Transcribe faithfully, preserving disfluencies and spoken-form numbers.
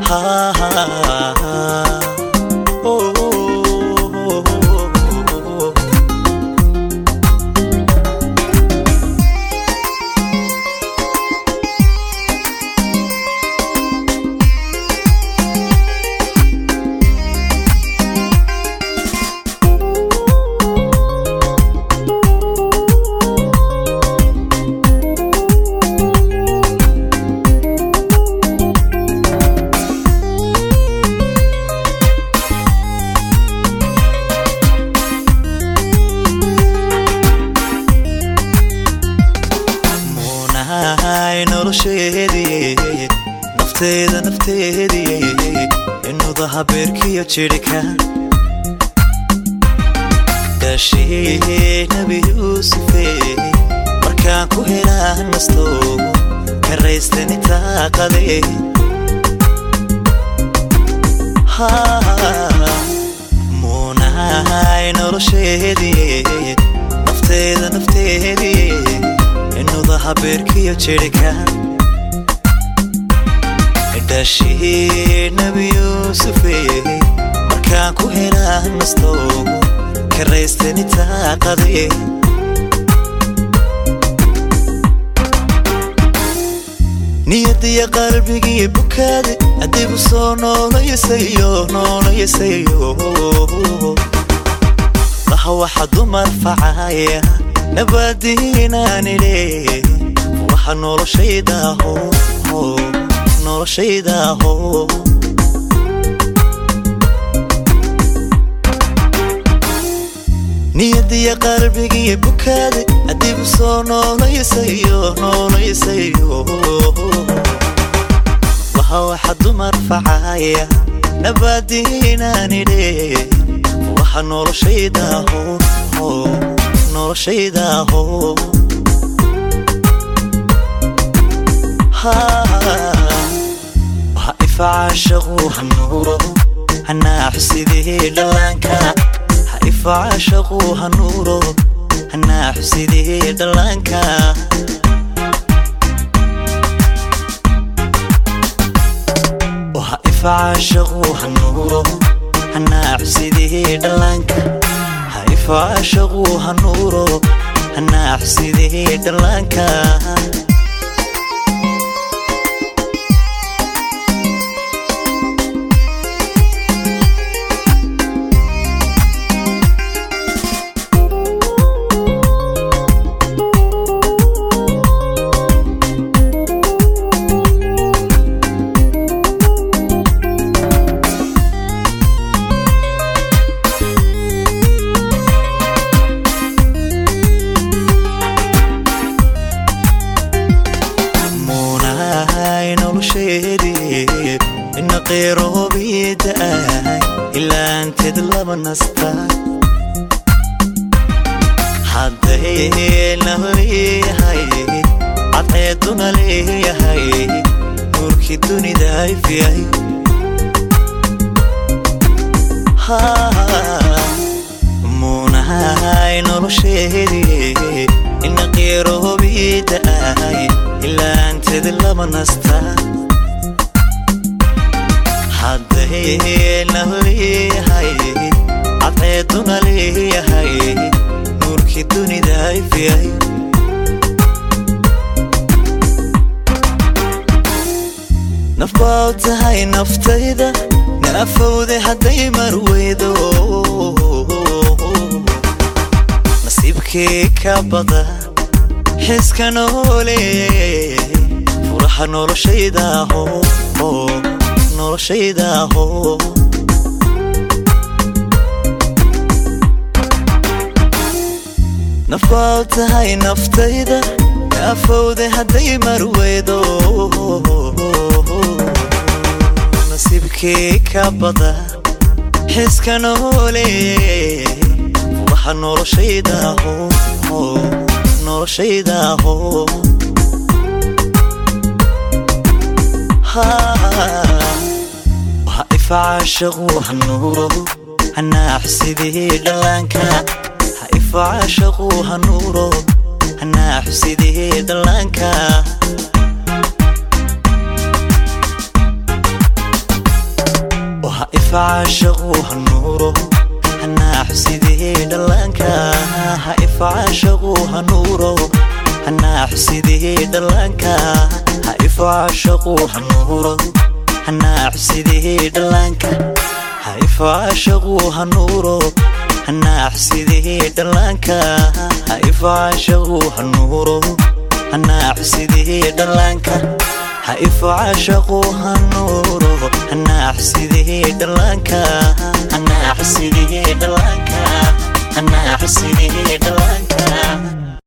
ha ha oh noloshaydi nafteeda nafteedi inuu dahabirkiyo jirka dashi nabi Yusuf markaan ku helaan nasto karaystani taaqade ha munahay noloshaydi nafteeda nafteedi inuu dahabirkiyo jirka dashi nabi Yusuf markaan ku helaan nasto karaystani taaqade niyadiya qalbigii bukaade adigu soo noolayasayo noolayasayo laha waxa dumar facaya nabadiinanile waxa noloshayda ho noloshayda ho niyadiya qalbigii bukaade adigu soo noolayasayo noolayasayo waxa waxa dumar facaya nabadiinanile waxa noloshayda ho noloshayda ho ha waxa ifacashaqu hanuro hana xsidii dhalanka ifacashaqu hanuro hana xsidii dhalanka waxa ifacashaqu hanuro hana xsidii dhalanka ifacashaqu hanuro hana xsidii dhalanka إن غيره بيدأي إلا أنت دلما نستاي حدي نهري هاي عطيتنا لي هاي نورك الدنيا داي في هاي ها مونا هاي نور شهدي إن غيره بيدأي إلا أنت دلما نستاي حدي نهري هاي عطيتنا لي هاي نورك الدنيا داي في هاي نفبوت هاي نفتيدة نفوذي حدي مرويدو نصيبكي كبضة حس كنولي فرح نور شيدا هو noloshayda ho nafawtahay naftayda afawde haday marweedo nasibkii ka bada xiska noole waxa noloshayda ho noloshayda ho ha ifacashaqu hanuro hana xsidii dhalanka ifacashaqu hanuro hana xsidii dhalanka عاشقوها النور هنا حسيدي دلانكا هايف عاشقوها النور هنا حسيدي دلانكا هايف عاشقوها النور هنا حسيدي دلانكا هايف عاشقوها النور هنا حسيدي دلانكا هايف عاشقوها النور هنا حسيدي دلانكا هايف عاشقوها النور هنا حسيدي دلانكا هنا حسيدي دلانكا هنا حسيدي دلانكا